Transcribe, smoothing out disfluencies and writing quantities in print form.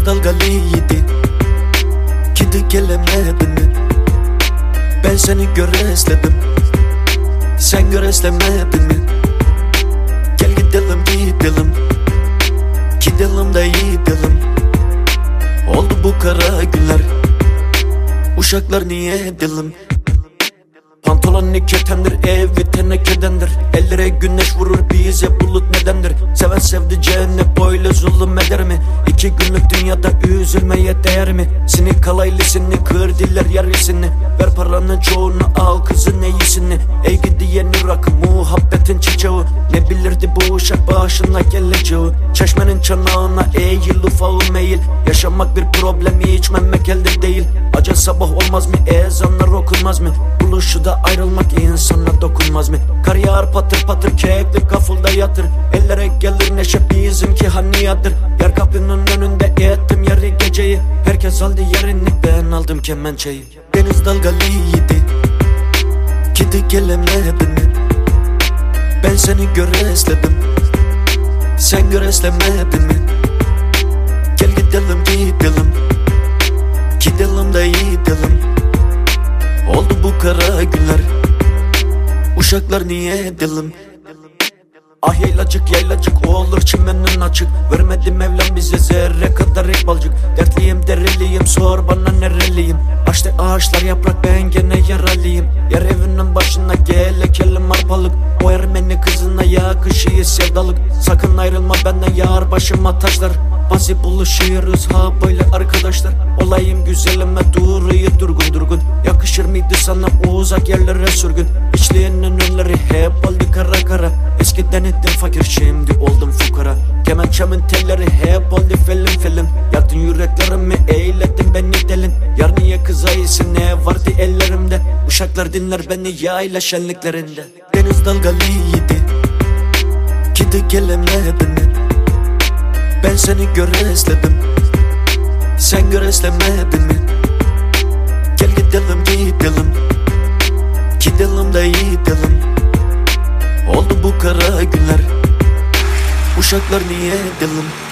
Deniz dalgalıydı, gidip gelemedin mi? Ben seni göresledim, sen göreslemedin mi? Gel gidelim gidelim, gidelim de gidelim. Oldu bu kara günler, uşaklar niye dilim? Pantolon ketendir, evi tenekedendir. Ellere güneş vurur, bize bulut nedendir? Seven sevdi cennet böyle zulüm eder mi? 2 günlük dünyada üzülmeye değer mi? Seni kalaylısını kır diller yarısını. Ver paranın çoğunu al kızın iyisini. Ey gidiyeni rakı muhabbetin çiçeği. Ne bilirdi bu uşak başına geleceği? Çeşmenin çanağına eğil ufağım eğil. Yaşamak bir problem, içmemek elde değil. Acı sabah olmaz mı, ezanlar okunmaz mı? Buluşu da ayrılmak insana dokunmaz mı? Kar yağar patır patır, keklik kafulda yatır. Ellere gelir neşe bizimki haniyadır. Yer kapının önünde ettim yarı geceyi. Herkes aldı yerini, ben aldım kemençeyi. Deniz dalgalıydı, gidip gelemedin mi? Ben seni göresledim, sen göreslemedin mi? Gel gidelim gidelim, gidelim de gidelim. Oldu bu kara günler, uşaklar niye dilim? Ah yaylacık yaylacık olur çimenin açık. Vermedi Mevlam bize zerre kadar ekbalcık. Dertliyim deriliyim, sor bana nereliyim? Açtı ağaçlar yaprak, ben gene yaralıyım. Yer evinin başına gel ekelim arpalık. O Ermeni kızına yakışıyor sevdalık. Sakın ayrılma benden, yar başıma taşlar. Bazı buluşuyoruz ha böyle arkadaşlar. Olayım güzelime duruyor durgun durgun. Yakışır mıydı sana uzak yerlere sürgün? İçliğinin önleri hep oldu kara kara. Eskiden ettim fakir, şimdi oldum fukara. Kemençemin telleri hep oldu film film. Yaktın yüreklerimi, eyledin beni delin. Yar niye kızayısın, ne vardı ellerimde? Uşaklar dinler beni yayla şenliklerinde. Deniz dalgalıydı, gidip gelemedin mi? Ben seni göresledim, sen göreslemedin mi? Gel gidelim gidelim, gidelim de gidelim. Oldu bu kara günler, uşaklar niye dilim?